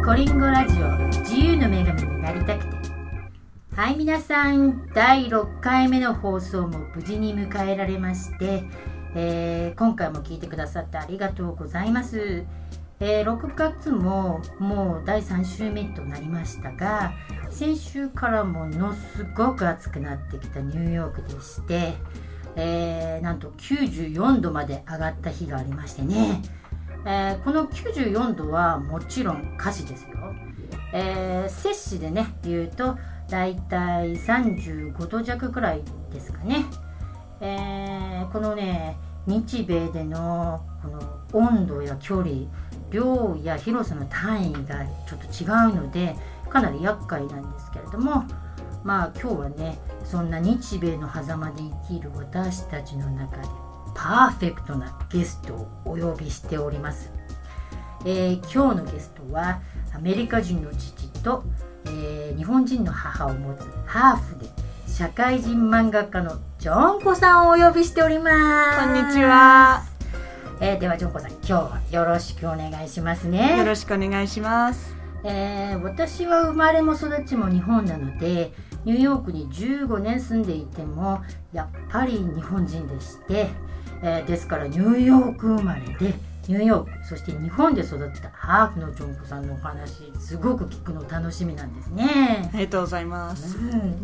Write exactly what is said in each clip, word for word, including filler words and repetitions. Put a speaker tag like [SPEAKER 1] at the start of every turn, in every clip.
[SPEAKER 1] コリンゴラジオ自由の女神になりたくて。はい、皆さんだいろっかいめの放送も無事に迎えられまして、えー、今回も聞いてくださってありがとうございます。えー、ろくがつももうだいさん週目となりましたが、先週からものすごく暑くなってきたニューヨークでして、えー、なんときゅうじゅうよんどまで上がった日がありましてね、えー、このきゅうじゅうよんどはもちろん華氏ですよ。えー、摂氏でね言うとだいたいさんじゅうごど弱くらいですかね。えー、このね日米でのこの温度や距離、量や広さの単位がちょっと違うのでかなり厄介なんですけれども、まあ今日はねそんな日米の狭間で生きる私たちの中でパーフェクトなゲストをお呼びしております。えー、今日のゲストはアメリカ人の父と、えー、日本人の母を持つハーフで社会人漫画家のジョンコさんをお呼びしております。
[SPEAKER 2] こんにちは。
[SPEAKER 1] えー、ではジョンコさん、今日はよろしくお願いしますね。
[SPEAKER 2] よろしくお願いします。
[SPEAKER 1] えー、私は生まれも育ちも日本なのでニューヨークにじゅうごねん住んでいてもやっぱり日本人でして、えー、ですからニューヨーク生まれでニューヨークそして日本で育ったハーフのジョンコさんのお話すごく聞くの楽しみなんですね。
[SPEAKER 2] ありがとうございます、
[SPEAKER 1] うん、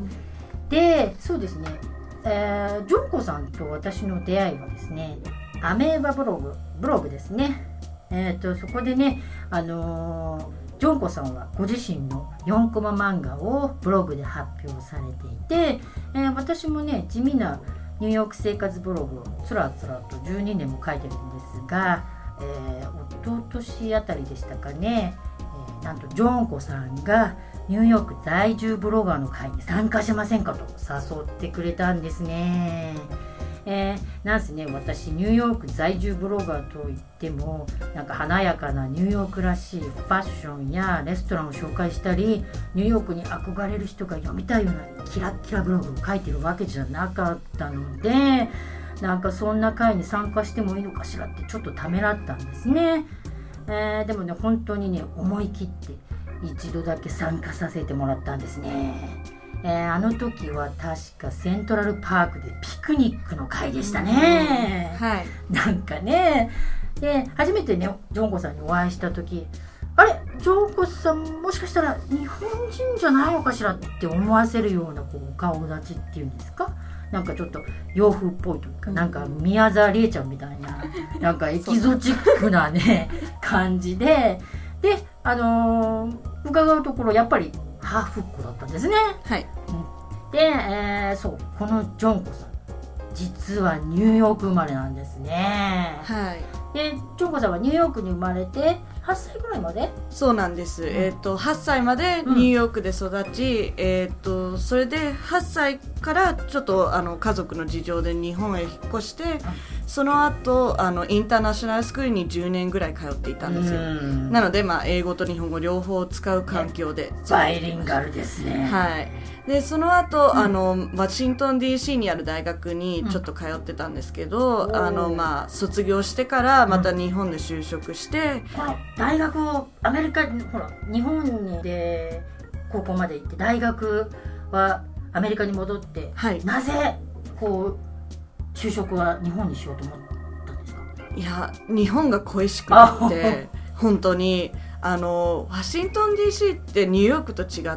[SPEAKER 1] でそうですね、えー、ジョンコさんと私の出会いはですねアメーバブログブログですね。えーとそこでねあのージョンコさんはご自身のよんコマ漫画をブログで発表されていて、えー、私もね地味なニューヨーク生活ブログをつらつらとじゅうにねんも書いてるんですが、えー、一昨年あたりでしたかね、えー、なんとジョンコさんがニューヨーク在住ブロガーの会に参加しませんかと誘ってくれたんですね。えー、なんせね私ニューヨーク在住ブロガーといってもなんか華やかなニューヨークらしいファッションやレストランを紹介したりニューヨークに憧れる人が読みたいようなキラッキラブログを書いてるわけじゃなかったので、なんかそんな会に参加してもいいのかしらってちょっとためらったんですね。えー、でもね本当にね思い切って一度だけ参加させてもらったんですね。えー、あの時は確かセントラルパークでピクニックの会でしたね、
[SPEAKER 2] はい、
[SPEAKER 1] なんかねで初めてねジョンコさんにお会いした時あれジョンコさんもしかしたら日本人じゃないのかしらって思わせるようなこうお顔立ちっていうんですか、なんかちょっと洋風っぽいというか、なんか宮沢りえちゃんみたいななんかエキゾチックなね感じでであのー、伺うところやっぱりハーフっ子だったんですね。
[SPEAKER 2] はい。
[SPEAKER 1] で、えー、そうこのジョンコさん実はニューヨーク生まれなんですね。
[SPEAKER 2] はい。
[SPEAKER 1] でジョンコさんはニューヨークに生まれてはっさいぐらいまで。
[SPEAKER 2] そうなんです、うん、えー、とはっさいまでニューヨークで育ち、うんえー、とそれではっさいからちょっとあの家族の事情で日本へ引っ越して、うん、その後あのインターナショナルスクールにじゅうねんぐらい通っていたんですよ、うん、なので、まあ、英語と日本語両方使う環境で、ね、
[SPEAKER 1] バイリンガルですね。
[SPEAKER 2] はい。でその後、うん、あのワシントン ディーシー にある大学にちょっと通ってたんですけど、うん、あのまあ、卒業してからまた日本で就職して、
[SPEAKER 1] うん、この大学をアメリカにほら日本で高校まで行って大学はアメリカに戻って、はい、なぜこう就職は日本にしようと思ったんですか？
[SPEAKER 2] いや日本が恋しくなって本当にあのワシントン ディーシー ってニューヨークと違って、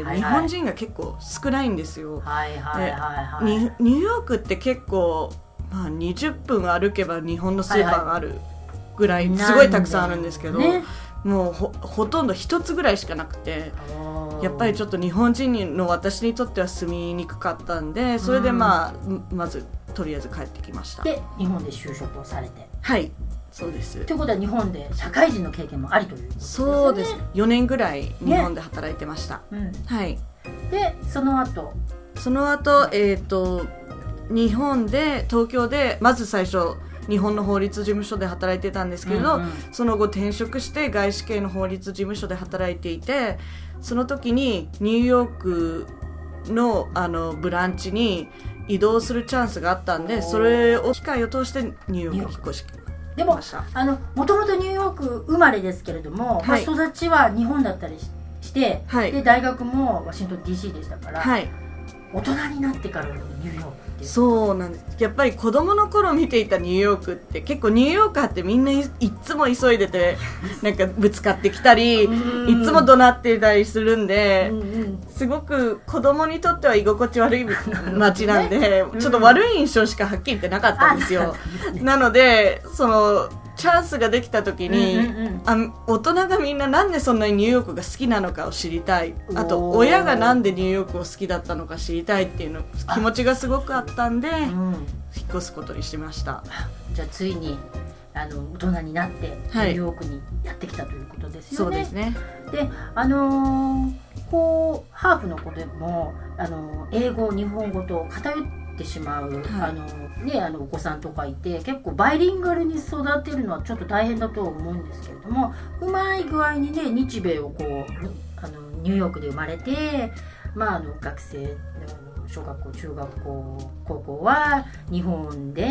[SPEAKER 2] はいはい、日本人が結構少ないんですよ、はいはいはいはい、ニューヨークって結構、まあ、にじゅっぷん歩けば日本のスーパーがあるぐらいすごいたくさんあるんですけど、ね、もう ほ, ほとんど一つぐらいしかなくてやっぱりちょっと日本人の私にとっては住みにくかったんでそれで、まあ、まずとりあえず帰ってきました。
[SPEAKER 1] で日本で就職をされて。
[SPEAKER 2] はいそうです。
[SPEAKER 1] ということは日本で社会人の経験もありということですよね。
[SPEAKER 2] そうですよねんぐらい日本で働いてました、ねうんはい、
[SPEAKER 1] でその後
[SPEAKER 2] その後、えーと、日本で東京でまず最初日本の法律事務所で働いてたんですけど、うんうん、その後転職して外資系の法律事務所で働いていてその時にニューヨーク の, あのブランチに移動するチャンスがあったんでそれを機会を通してニューヨークに引っ越し
[SPEAKER 1] でもあのもともとニューヨーク生まれですけれども、はい、まあ、育ちは日本だったりして、はい、で大学もワシントン ディーシー でしたから、はい、大人になってからのニューヨークっていう。
[SPEAKER 2] そうなんです。やっぱり子供の頃見ていたニューヨークって結構ニューヨーカーってみんないっつも急いでてなんかぶつかってきたりいつも怒鳴っていたりするんで、うんうん、すごく子供にとっては居心地悪い街なんでちょっと悪い印象しかはっきり言ってなかったんですよ。なのでそのチャンスができた時に、うんうんうん、あ大人がみんななんでそんなにニューヨークが好きなのかを知りたい、あと親がなんでニューヨークを好きだったのか知りたいっていうの気持ちがすごくあったんで、うん、引っ越すことにしました。
[SPEAKER 1] じゃあついにあの大人になってニューヨークにやってきたということですよね。
[SPEAKER 2] そうですね。
[SPEAKER 1] であのー、こうハーフの子でも、あのー、英語日本語と偏ってしまう、はい、あのね、あのお子さんとかいて結構バイリンガルに育てるのはちょっと大変だと思うんですけれども、うまい具合にね日米をこうあのニューヨークで生まれて、まあ、あの学生小学校中学校高校は日本で、はい、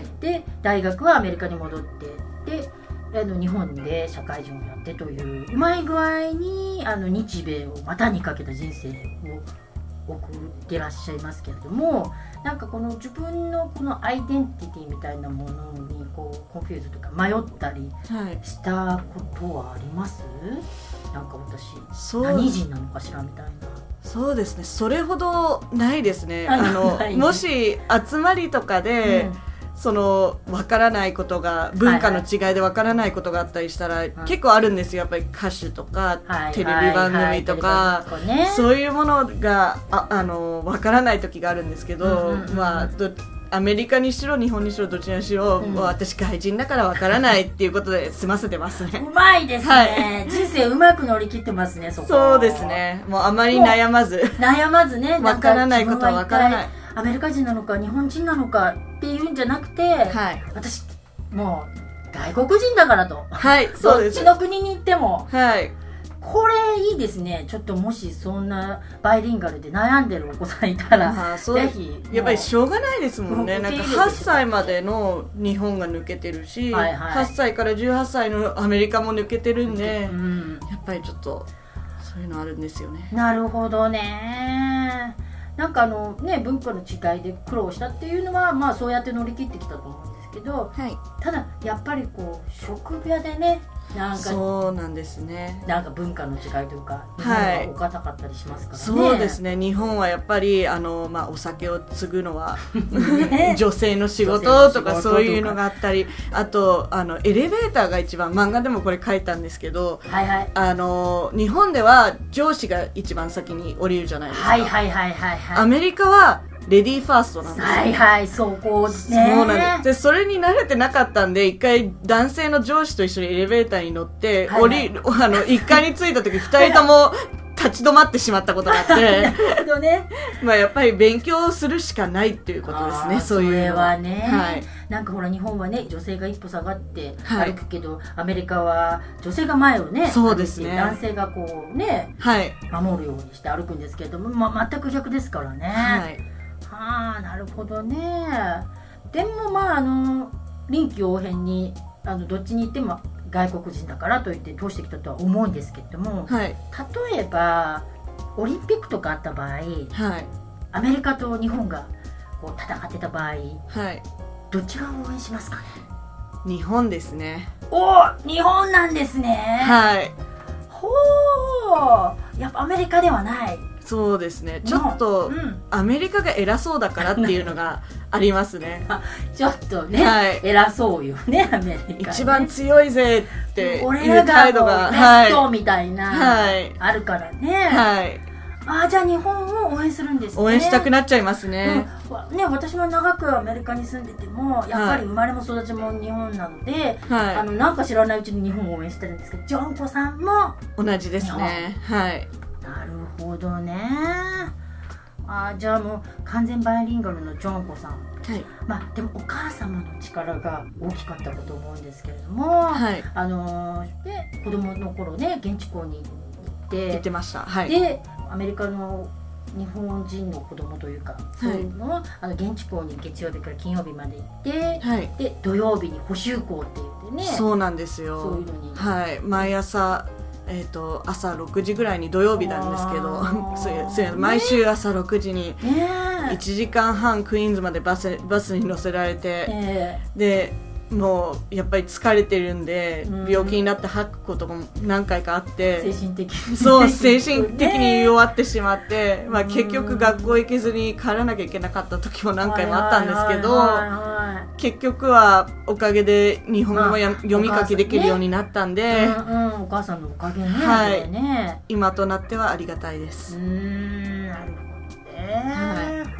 [SPEAKER 1] で大学はアメリカに戻ってであの日本で社会人をやってといううまい具合にあの日米を股にかけた人生を送ってらっしゃいますけれども、なんかこの自分のこのアイデンティティみたいなものにこうコンフューズとか迷ったりしたことはあります？はい、なんか私何人なのかしらみたいな。
[SPEAKER 2] そうですね、それほどないですね。あのもし集まりとかで、うん、その分からないことが文化の違いで分からないことがあったりしたら、はいはい、結構あるんですよ。やっぱり歌手とか、はい、テレビ番組とか、はいはいはい、そういうものが あ, あの分からない時があるんですけど、うんうんうん、まあどアメリカにしろ日本にしろどちらにしろ、うん、もう私外人だから分からないっていうことで済ませてますね。
[SPEAKER 1] うまいですね、はい、人生うまく乗り切ってますね。そこ
[SPEAKER 2] そうですね、もうあまり悩まず
[SPEAKER 1] 悩まずね、
[SPEAKER 2] 分からないことは分からない、
[SPEAKER 1] アメリカ人なのか日本人なのかっていうんじゃなくて、はい、私もう外国人だからと、はい、そうです。どっちの国に行っても、はい、これいいですね。ちょっともしそんなバイリンガルで悩んでるお子さんいたら、まあ、ぜひ
[SPEAKER 2] やっぱりしょうがないですもんね。なんかはっさいまでの日本が抜けてるし、はいはい、はっさいからじゅうはっさいのアメリカも抜けてるんで、うん、やっぱりちょっとそういうのあるんですよね。
[SPEAKER 1] なるほどね。なんかあのね、文化の違いで苦労したっていうのは、まあそうやって乗り切ってきたと思うんですけど、はい、ただやっぱりこう職場でね、なんか
[SPEAKER 2] そうなんですね。
[SPEAKER 1] なんか文化の違いというか、日本はお堅かったりしますからね。
[SPEAKER 2] はい、そうですね。日本はやっぱりあの、まあ、お酒を継ぐのは女性の仕事とかそういうのがあったり、あとあのエレベーターが一番、漫画でもこれ書いたんですけど、はいはい、あの日本では上司が一番先に降りるじゃないですか。はいはいはいはいはい、アメリカはレディーファーストなんですよ。はいはい、そうこうですね。そうなんです。で、それに慣れてなかったんで、一回男性の上司と一緒にエレベーターに乗って、はいはい、降り、あの、一階に着いた時、二人とも立ち止まってしまったことがあって。なるほどね。まあやっぱり勉強するしかないっていうことですね、そういうの。それはね。はい。なんかほら日本はね、女性が一歩下がって歩くけど、はい、アメリカは女性が前をね、そうですね。男性がこうね、はい、守るようにして歩くんですけれども、まあ全く逆ですからね。はい。ああ、なるほどね。でもまああの臨機応変にあのどっちに行っても外国人だからといって通してきたとは思うんですけれども、はい、例えばオリンピックとかあった場合、はい、アメリカと日本がこう戦ってた場合、はい、どっちが応援しますかね？ 日本ですね。
[SPEAKER 1] お、日本なんですね。はい。ほう、やっぱアメリカではない。
[SPEAKER 2] そうですね、ちょっと、うん、アメリカが偉そうだからっていうのがありますね。
[SPEAKER 1] ちょっとね、はい、偉そうよね、アメリカ、ね、
[SPEAKER 2] 一番強いぜっていう
[SPEAKER 1] 態度がベストみたいな、はい、あるからね、はい、あ、じゃあ日本を応援するんですね。
[SPEAKER 2] 応援したくなっちゃいますね。
[SPEAKER 1] うん、ね、私も長くアメリカに住んでてもやっぱり生まれも育ちも日本なので、はい、あのなんか知らないうちに日本を応援してるんですけど、ジョンコさんも
[SPEAKER 2] 同じですね。はい。
[SPEAKER 1] なるほどね。あ、じゃあもう完全バイリンガルのジョンコさん、はい、まあでもお母様の力が大きかったかと思うんですけれども、はい、あのー、で子供の頃ね現地校に行って
[SPEAKER 2] 行ってました、はい、
[SPEAKER 1] でアメリカの日本人の子供というか、そういうのを、はい、あの現地校に月曜日から金曜日まで行って、はい、で土曜日に補習校って言ってね。
[SPEAKER 2] そうなんですよ。
[SPEAKER 1] そういうのに、
[SPEAKER 2] はい、毎朝、えー、と朝ろくじぐらいに土曜日なんですけどそういう毎週朝ろくじにいちじかんはんクイーンズまでバス、バスに乗せられて、えー、でもうやっぱり疲れてるんで、うん、病気になって吐くことも何回かあって、
[SPEAKER 1] 精神的に
[SPEAKER 2] そう精神的に弱ってしまって、ね、まあ、結局学校行けずに帰らなきゃいけなかった時も何回もあったんですけど、結局はおかげで日本語もや、まあ、読み書きできるようになったんで、
[SPEAKER 1] ね、うんうん、お母さんのおかげね、
[SPEAKER 2] はい、
[SPEAKER 1] ね、
[SPEAKER 2] 今となってはありがたいです。
[SPEAKER 1] うーん、なるほどね、はい、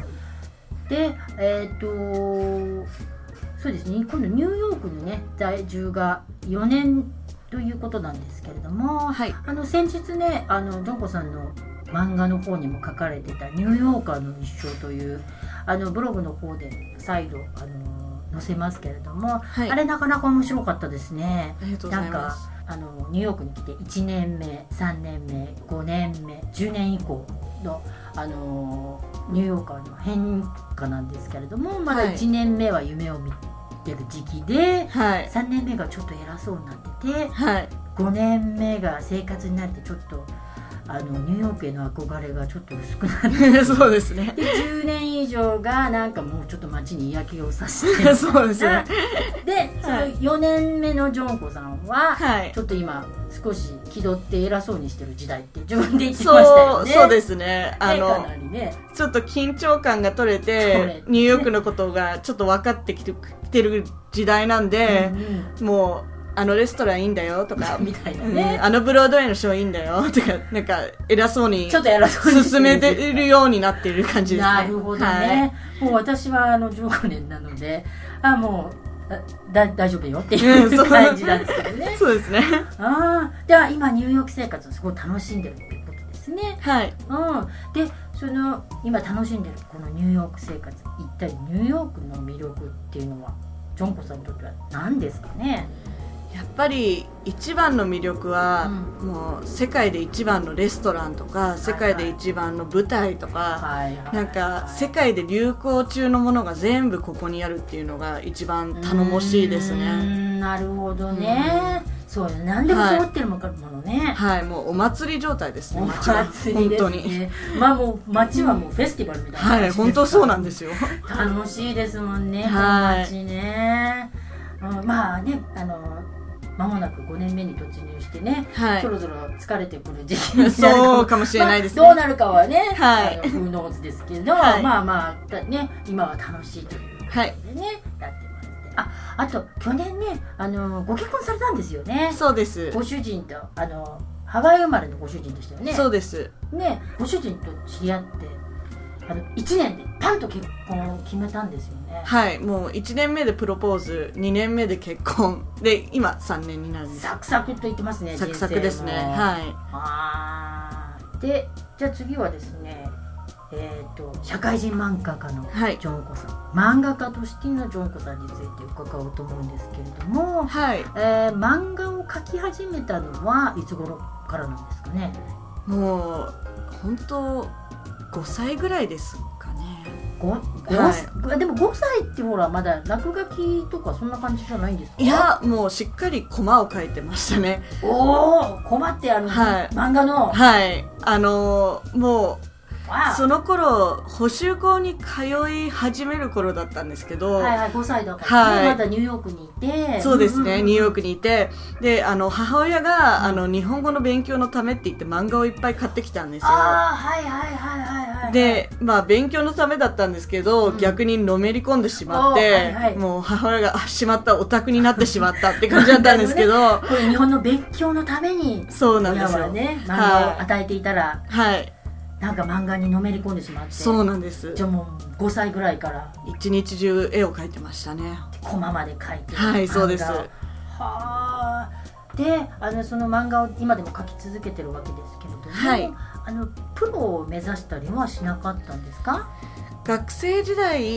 [SPEAKER 1] でえっ、ー、とそうですね、今度ニューヨークにね在住がよねんということなんですけれども、はい、あの先日ねあのジョンコさんの漫画の方にも書かれてたニューヨーカーの一生というあのブログの方で再度あの載せますけれども、はい、あれなかなか面白かったですね。
[SPEAKER 2] ありがとうございます。
[SPEAKER 1] なんかあのニューヨークに来ていちねんめ、さんねんめ、ごねんめ、じゅうねん以降のあのニューヨーカーの変化なんですけれども、まだいちねんめは夢を見てる時期で、はい、さんねんめがちょっと偉そうになってて、はい、ごねんめが生活になってちょっとあのニューヨークへの憧れがちょっと薄くなって
[SPEAKER 2] そうですね。
[SPEAKER 1] でじゅうねん以上がなんかもうちょっと街に嫌気をさして
[SPEAKER 2] そうですね。
[SPEAKER 1] で、そのよねんめのジョンコさんは、はい、ちょっと今少し気取って偉そうにしてる時代って自分で言ってましたよね。
[SPEAKER 2] そう、そうですね。あの
[SPEAKER 1] かなりね、
[SPEAKER 2] ちょっと緊張感が取れて、ね、ニューヨークのことがちょっと分かってきて、きてる時代なんで、うんうん、もうあのレストランいいんだよとか
[SPEAKER 1] みたいなね、
[SPEAKER 2] うん、あのブロードウェイのショーいいんだよとか、なんか偉そうに
[SPEAKER 1] ちょっと偉そうに
[SPEAKER 2] 進めてるようになっている感じですね。
[SPEAKER 1] なるほどね、はい、もう私はあのじゅうごねんなので、あもうだ大丈夫よっていう感じなんですけどね。
[SPEAKER 2] そうですね。
[SPEAKER 1] あでは今ニューヨーク生活をすごい楽しんでるっていうことですね。
[SPEAKER 2] はい、
[SPEAKER 1] うん、でその今楽しんでるこのニューヨーク生活、一体ニューヨークの魅力っていうのはジョンコさんにとっては何ですかね。
[SPEAKER 2] やっぱり一番の魅力は、うん、もう世界で一番のレストランとか世界で一番の舞台とか、はいはい、なんか世界で流行中のものが全部ここにあるっていうのが一番頼もしいですね。
[SPEAKER 1] うーん、なるほどね、うん、そう何でも揃ってるものね、
[SPEAKER 2] はい、はい、もうお祭り状態ですね。
[SPEAKER 1] お祭りですね、本当にまあもう街はもうフェスティバルみたいな感じですから、
[SPEAKER 2] はい、本当そうなんですよ。
[SPEAKER 1] 楽しいですもんね、はい、街ね、うん、まあね、あの間もなくごねんめに突入してね、はい、そろそろ疲れてくる時期になるかも、
[SPEAKER 2] そうかもしれないですね、
[SPEAKER 1] まあ、どうなるかはね、はい、あのフーノーズですけど、はい、まあまあね、今は楽しいということでね、はい、やってます。あ、あと去年ね、あのご結婚されたんですよね。
[SPEAKER 2] そうです。
[SPEAKER 1] ご主人とあのハワイ生まれのご主人でしたよね。
[SPEAKER 2] そうです
[SPEAKER 1] ね。ご主人と知り合ってあのいちねんでパンと結婚を決めたんですよね。
[SPEAKER 2] はい、もういちねんめでプロポーズ、にねんめで結婚で今さんねんになるんです。
[SPEAKER 1] サクサクと言ってますね。
[SPEAKER 2] サクサクですね。はい。
[SPEAKER 1] あでじゃあ次はですね、えー、と社会人漫画家のジョンコさん、はい、漫画家としてのジョンコさんについて伺おうと思うんですけれども、はい、えー、漫画を描き始めたのはいつ頃からなんですかね。
[SPEAKER 2] もう本当ごさいぐらいですかね。
[SPEAKER 1] ご, ご、はい、でもごさいってほらまだ落書きとかそんな感じじゃないんですか。
[SPEAKER 2] いやもうしっかりコマを描いてましたね。
[SPEAKER 1] おお、コマってあの、はい、漫画の、
[SPEAKER 2] はいあのー、もうその頃補習校に通い始める頃だったんですけど、
[SPEAKER 1] はいはい、ごさいだから、ね、はい、まだニューヨークにいて、
[SPEAKER 2] そうですね、うんうん、ニューヨークにいて、であの母親が、うん、あの日本語の勉強のためって言って漫画をいっぱい買ってきたんですよ。
[SPEAKER 1] あ、はいはいはいはいはい、
[SPEAKER 2] で、まあ、勉強のためだったんですけど、うん、逆にのめり込んでしまって、はいはい、もう母親があしまったオタクになってしまったって感じだったんですけど
[SPEAKER 1] これ日本の勉強のために
[SPEAKER 2] そうなんですよ、
[SPEAKER 1] 親はね漫画を与えていたら、
[SPEAKER 2] はい、
[SPEAKER 1] なんか漫画にのめり込んでしまって。
[SPEAKER 2] そうなんです。
[SPEAKER 1] じゃあもうごさいぐらいから
[SPEAKER 2] 一日中絵を描いてましたね。
[SPEAKER 1] コマまで描いて、
[SPEAKER 2] はいそうです。
[SPEAKER 1] はあ。であのその漫画を今でも描き続けてるわけですけれども、はい、あのプロを目指したりはしなかったんですか。
[SPEAKER 2] 学生時代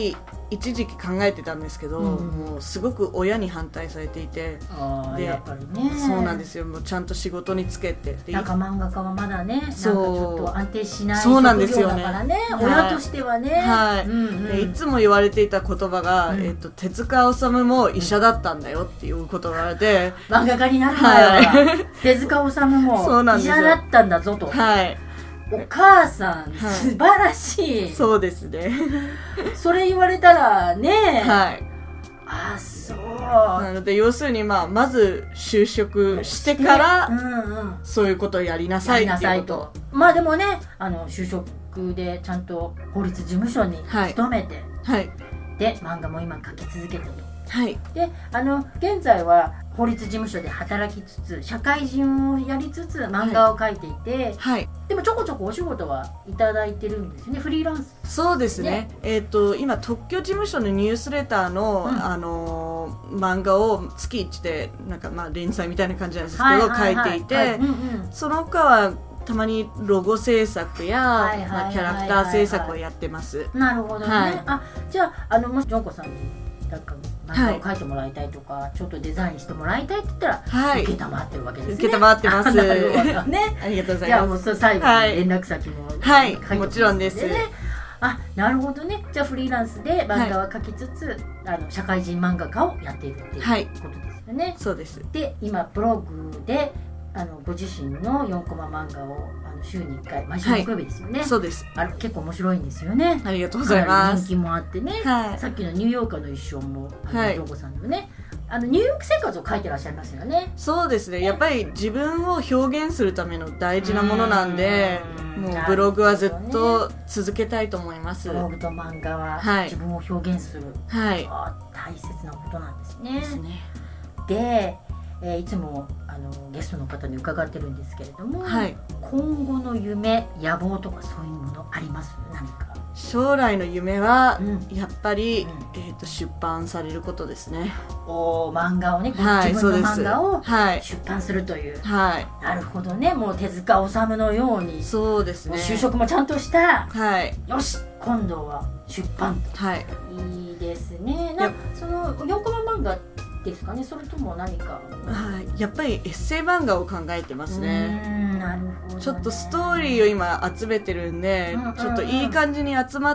[SPEAKER 2] 一時期考えてたんですけど、うん、もうすごく親に反対されていて、
[SPEAKER 1] あでやっぱりね
[SPEAKER 2] そうなんですよ。もうちゃんと仕事につけて
[SPEAKER 1] なんか漫画家はまだねなんかちょっと安定しない職業だからね、親としてはね、
[SPEAKER 2] はい、うんうん、でいつも言われていた言葉が、うんえっと、手塚治虫も医者だったんだよっていうことが言われて、
[SPEAKER 1] うん、漫画家になるんだよ、はい、手塚治虫も医者だったんだぞと、
[SPEAKER 2] はい
[SPEAKER 1] お母さん、はい、素晴らしい。
[SPEAKER 2] そうですね
[SPEAKER 1] それ言われたらね、
[SPEAKER 2] はい、
[SPEAKER 1] あそう
[SPEAKER 2] なので要するに、まあ、まず就職してから、うんうん、そういうことをやりなさいっていうこと。
[SPEAKER 1] まあでもねあの就職でちゃんと法律事務所に勤めて、はいはい、で漫画も今描き続けてると。
[SPEAKER 2] はい、
[SPEAKER 1] であの現在は法律事務所で働きつつ社会人をやりつつ漫画を描いていて、はい、でもちょこちょこお仕事はいただいてるんですよね、フリーランス。
[SPEAKER 2] そうですね、ねえー、と今特許事務所のニュースレターの、うんあのー、漫画を月いちでなんか、まあ、連載みたいな感じなんですけど、はいはいはい、書いていて、うんうん、その他はたまにロゴ制作や、はいはいはいはいまあ、キャラクター制作をやってます。
[SPEAKER 1] なるほどね、はい、あじゃあ、あのもしジョンコさんになんか漫画を描いてもらいたいとか、はい、ちょっとデザインしてもらいたいって言ったら、はい、受けたまってるわけですね。
[SPEAKER 2] 受けたまってます。
[SPEAKER 1] なるほどね。
[SPEAKER 2] ありがとうございます。
[SPEAKER 1] じゃあもう最後に連絡先も、
[SPEAKER 2] はい、はい、もちろんです。
[SPEAKER 1] あ、なるほどね。じゃあフリーランスで漫画は描きつつ、はい、あの社会人漫画家をやっているっていうことですよね。はい、
[SPEAKER 2] そうです。
[SPEAKER 1] で、今ブログであのご自身のよんコマ漫画をあの週にいっかい毎週木曜日ですよね、
[SPEAKER 2] はい、そうです。
[SPEAKER 1] あれ結構面白いんですよね。
[SPEAKER 2] ありがとうございます。
[SPEAKER 1] 人気もあってね、はい、さっきのニューヨーカーの一生もあの、はい、ジョンコさんのねあのニューヨーク生活を書いてらっしゃいますよね。
[SPEAKER 2] そうですね、やっぱり自分を表現するための大事なものなんで、もうブログはずっと続けたいと思います。
[SPEAKER 1] ブログと漫画は自分を表現する、はい、大切なことなんですね。
[SPEAKER 2] ですね。
[SPEAKER 1] で、えー、いつもあのゲストの方に伺ってるんですけれども、はい、今後の夢野望とかそういうものあります？何か
[SPEAKER 2] 将来の夢は、うん、やっぱり、うんえー、と出版されることですね。
[SPEAKER 1] お漫画をね、はい、自分の漫画を出版するという、はい、なるほどね。もう手塚治虫のように
[SPEAKER 2] そうですね、
[SPEAKER 1] 就職もちゃんとした、
[SPEAKER 2] はい、
[SPEAKER 1] よし今度は出版と、はい、いいですね。なそのよんコマ漫画ですかね、それとも何か、
[SPEAKER 2] はい、やっぱりエッセイ漫画を考えてますね。
[SPEAKER 1] うんなるほどね。
[SPEAKER 2] ちょっとストーリーを今集めてるんで、うんうんうん、ちょっといい感じに集まって、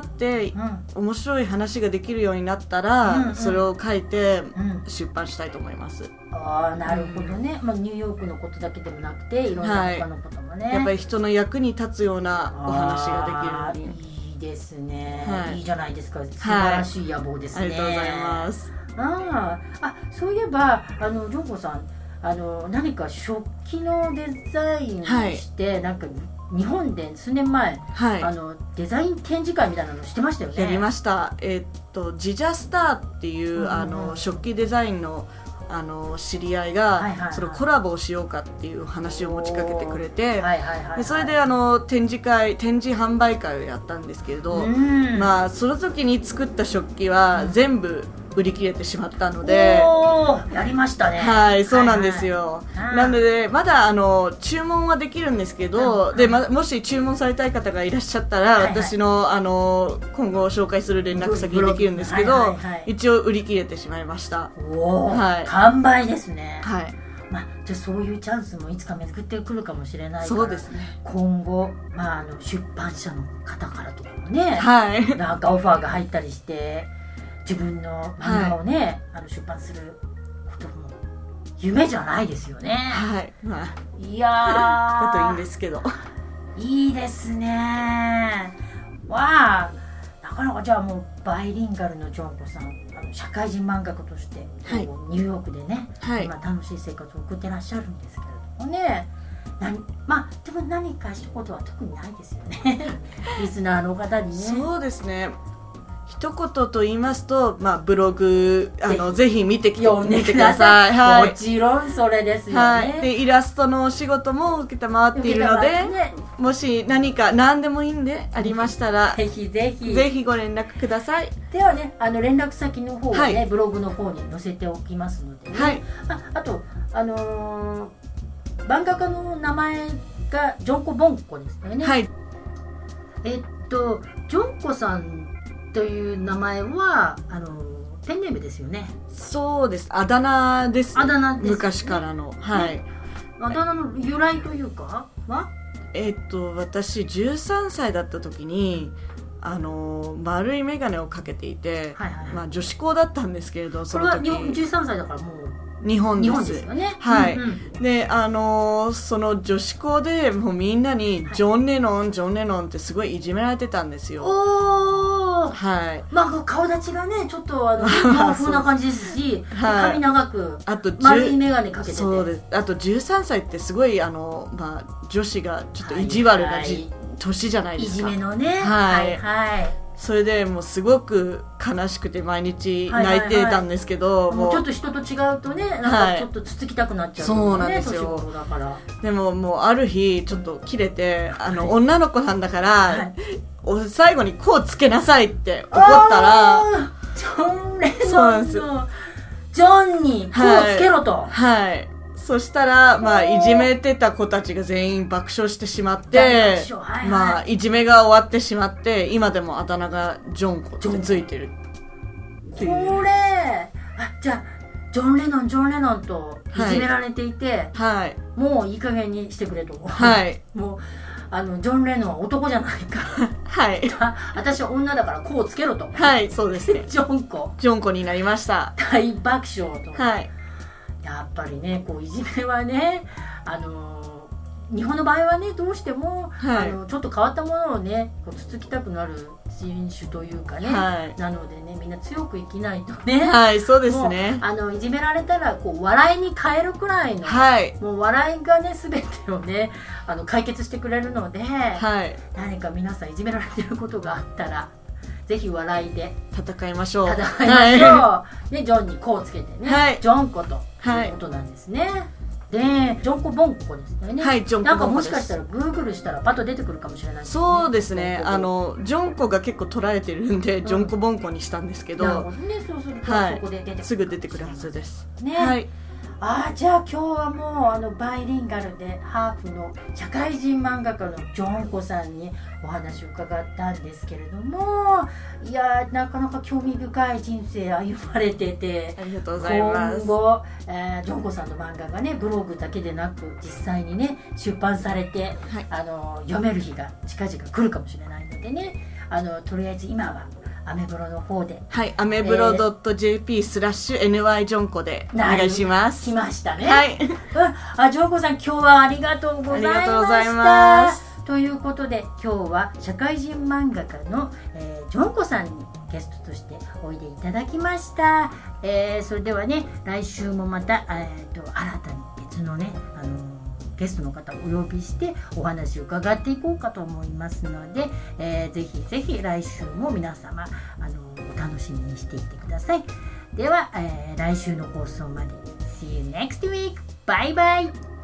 [SPEAKER 2] うん、面白い話ができるようになったら、うんうん、それを書いて出版したいと思います、うん、
[SPEAKER 1] ああなるほどね、まあ、ニューヨークのことだけでもなくていろんな他のこともね、はい、
[SPEAKER 2] やっぱり人の役に立つようなお話ができるように。
[SPEAKER 1] いいですね、はい、いいじゃないですか。素晴らしい野望ですね、はい、
[SPEAKER 2] ありがとうございます。
[SPEAKER 1] ああそういえばあのジョンコさんあの何か食器のデザインをして、はい、なんか日本で数年前、はい、あのデザイン展示会みたいなのしてましたよね。
[SPEAKER 2] やりました。えー、っとジジャスターっていう、うんうん、あの食器デザインのあの知り合いが、はいはいはい、それコラボをしようかっていう話を持ちかけてくれて、はいはいはいはい、でそれであの展示会展示販売会をやったんですけれど、まあ、その時に作った食器は全部売り切れてしまったので、
[SPEAKER 1] おやりましたね。
[SPEAKER 2] はい、そうなんですよ、はいはい、なのでまだあの注文はできるんですけど、うん、でま、もし注文されたい方がいらっしゃったら、はいはい、私の、あの今後紹介する連絡先にできるんですけど、はいはいはい、一応売り切れてしまいました。
[SPEAKER 1] お、はい、完売ですね。はい、まあ、じゃあそういうチャンスもいつか巡ってくるかもしれないから、
[SPEAKER 2] そうですね、
[SPEAKER 1] 今後、まあ、あの出版社の方からとかもね、
[SPEAKER 2] はい、
[SPEAKER 1] なんかオファーが入ったりして自分の漫画をね、はい、あの出版することも夢じゃないですよね。
[SPEAKER 2] はい、まあ、
[SPEAKER 1] いや
[SPEAKER 2] だといいんですけど
[SPEAKER 1] いいですね。わあ、なかなかじゃあもうバイリンガルのジョンコさん、あの社会人漫画家として、はい、ニューヨークでね、はい、今楽しい生活を送ってらっしゃるんですけれどもね、何まあでも何か一言は特にないですよねリスナーの方にね。
[SPEAKER 2] そうですね、一言と言いますと、まあ、ブログあのぜひ見てきてみてください。
[SPEAKER 1] はい、もちろんそれですよね、はい、
[SPEAKER 2] でイラストのお仕事も受けたまわっているので、ね、もし何か何でもいいんでありましたら、
[SPEAKER 1] ぜひぜひ
[SPEAKER 2] ぜひご連絡ください。
[SPEAKER 1] ではね、あの連絡先の方をね、はい、ブログの方に載せておきますので、ね、はい、あ, あとあのー、漫画家の名前がジョンコボンコですよね。はい、えっとジョンコさんという名前はあのペンネームですよね。
[SPEAKER 2] そうです。あだ名です。
[SPEAKER 1] あだ名です、ね、
[SPEAKER 2] 昔からの、はい、
[SPEAKER 1] ね、あだ名の由来というかは
[SPEAKER 2] えっと私じゅうさんさいだった時にあの丸い眼鏡をかけていて、はいはいはい、まあ、女子校だったんですけれど、その時
[SPEAKER 1] これはじゅうさんさいだからもう
[SPEAKER 2] 日本です。
[SPEAKER 1] 日本ですよね。
[SPEAKER 2] はい、
[SPEAKER 1] うんうん、
[SPEAKER 2] であのその女子校でもうみんなにジョン・レノン、はい、ジョン・レノンってすごいいじめられてたんですよ。
[SPEAKER 1] おー、
[SPEAKER 2] はい、
[SPEAKER 1] まあ顔立ちがねちょっとあの洋風な感じですし、はい、髪長く
[SPEAKER 2] あと
[SPEAKER 1] 丸い眼鏡かけてて、
[SPEAKER 2] そうです。あとじゅうさんさいってすごいあの、まあ、女子がちょっと意地悪なじ、はいはい、年じゃないですか。
[SPEAKER 1] いじめのね、
[SPEAKER 2] はい、
[SPEAKER 1] はいはい、
[SPEAKER 2] それでもうすごく悲しくて毎日泣いてたんですけど、はいはいはい、
[SPEAKER 1] もうちょっと人と違うとね、なんかちょっとつつきたくなっちゃう、ね、はい、
[SPEAKER 2] そうなんですよ。
[SPEAKER 1] 年頃だから。
[SPEAKER 2] でももうある日ちょっと切れて、あの、はい、女の子なんだから、はい、最後にこうつけなさいって怒ったら、
[SPEAKER 1] ジョン・レノンのジョンにこうつけろと、
[SPEAKER 2] はい、はい、そしたら、まあ、いじめてた子たちが全員爆笑してしまって、はいはい、まあ、いじめが終わってしまって、今でもあだ名がジョンコってついてるっていう。
[SPEAKER 1] これ、あ、じゃあ、ジョン・レノン、ジョン・レノンといじめられていて、
[SPEAKER 2] はい、
[SPEAKER 1] もういい加減にしてくれと。
[SPEAKER 2] はい。
[SPEAKER 1] もう、あの、ジョン・レノンは男じゃないか。
[SPEAKER 2] はい。
[SPEAKER 1] 私は女だからこうつけろと。
[SPEAKER 2] はい、そうですね。
[SPEAKER 1] ジョンコ。
[SPEAKER 2] ジョンコになりました。
[SPEAKER 1] 大爆笑と。
[SPEAKER 2] はい。
[SPEAKER 1] やっぱりね、こういじめはね、あのー、日本の場合はね、どうしても、はい、あのちょっと変わったものをね、こうつつきたくなる人種というかね、はい、なのでね、みんな強く生きないとね、
[SPEAKER 2] はい、そうですね。
[SPEAKER 1] あのいじめられたらこう笑いに変えるくらいの、
[SPEAKER 2] はい、
[SPEAKER 1] もう笑いがね全てをねあの解決してくれるので、はい、何か皆さんいじめられてることがあったら。ぜひ笑いで
[SPEAKER 2] 戦いましょう。
[SPEAKER 1] 戦いましょう。はい、でジョンにこうつけてね、はい、ジョンコということなんですね。はい、でジョンコボンコですよね。
[SPEAKER 2] はい、ジョンコボンコです。
[SPEAKER 1] なんかもしかしたらグーグルしたらパッと出てくるかもしれないですね。
[SPEAKER 2] そうですね。あのジョンコが結構捉えてるんで、うん、ジョンコボンコにしたんですけど、
[SPEAKER 1] なるほどね。そうすると、
[SPEAKER 2] はい、
[SPEAKER 1] そこで出てくる
[SPEAKER 2] すぐ出てくるはずです
[SPEAKER 1] ね。
[SPEAKER 2] はい。
[SPEAKER 1] あ、じゃあ今日はもうあのバイリンガルでハーフの社会人漫画家のジョンコさんにお話を伺ったんですけれども、いやなかなか興味深い人生歩まれてて、
[SPEAKER 2] ありがとうございます。
[SPEAKER 1] 今後、えー、ジョンコさんの漫画がねブログだけでなく実際にね出版されて、はい、あの読める日が近々来るかもしれないのでね、あのとりあえず今はアメブロの方で、
[SPEAKER 2] はい、アメブロ .jp スラッシュ エヌワイ ジョンコでお願いします。
[SPEAKER 1] 来ましたね。
[SPEAKER 2] はい。
[SPEAKER 1] うん、あ、ジョンコさん今日はありがとうございました。ありがとうございます。ということで今日は社会人漫画家の、えー、ジョンコさんにゲストとしておいでいただきました。えー、それではね来週もまた、えー、と新たに別のねあのーゲストの方をお呼びしてお話を伺っていこうかと思いますので、えー、ぜひぜひ来週も皆様あのお楽しみにしていてください。では、えー、来週の放送まで See you next week! バイバイ